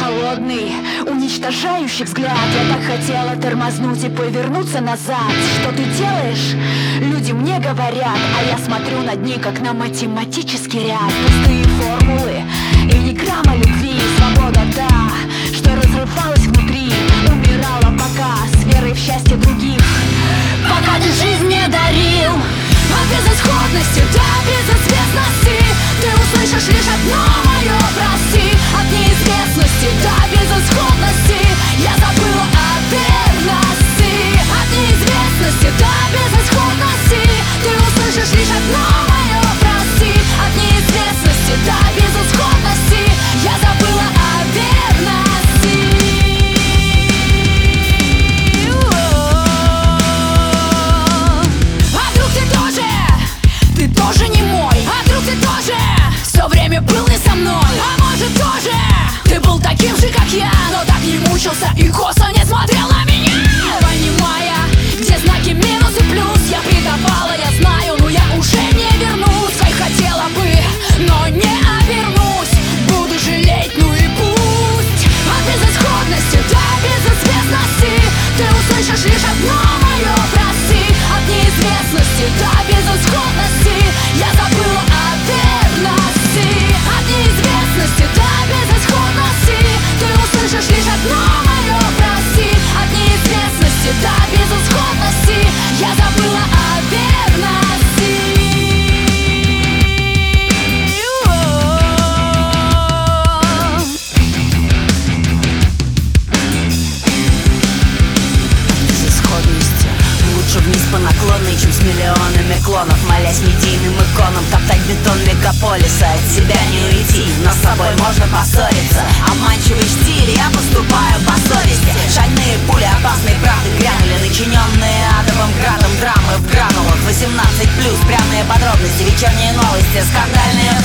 холодный, уничтожающий взгляд. Я так хотела тормознуть и повернуться назад. Что ты делаешь? Люди мне говорят, а я смотрю на дни, как на математический ряд. Пустые формулы и ни грамма любви. Свобода та, что разрывалась внутри, умирала пока с верой в счастье других. Пока ты жизнь не дарил от безысходности до безызвестности, ты услышишь лишь одно мое прости. От неизвестности до безысходности я забыла о верности. От неизвестности до безысходности ты услышишь лишь одно мое прости. От неизвестности до безысходности я забыла о верности. А вдруг ты тоже не мой? А вдруг ты тоже все время был не со мной? А может тоже ты был таким же, как я, но так не мучился и косо не смотрел на меня? Понимая, где знаки минус и плюс, я предавала, я знаю, но я уже не вернусь. Как хотела бы, но не обернусь. Буду жалеть, ну и пусть. От безысходности до безызвестности ты услышишь лишь одно мое прости. От неизвестности до безысходности я забыла о верности. От неизвестности до безысходности ты услышишь лишь одно мое прости. От неизвестности до безысходности я забыла о верности. Безысходности лучше вниз по наклонной, чем с миллионами клонов, молясь медийным иконам, топтать бетон мегаполиса. От себя не уйти, но с собой можно поссориться. Обманчивый стиль, я поступаю по совести. Шальные пули опасной правды грянули, начиненные адовым градом драмы в гранулах. 18+, пряные подробности, вечерние новости, скандальные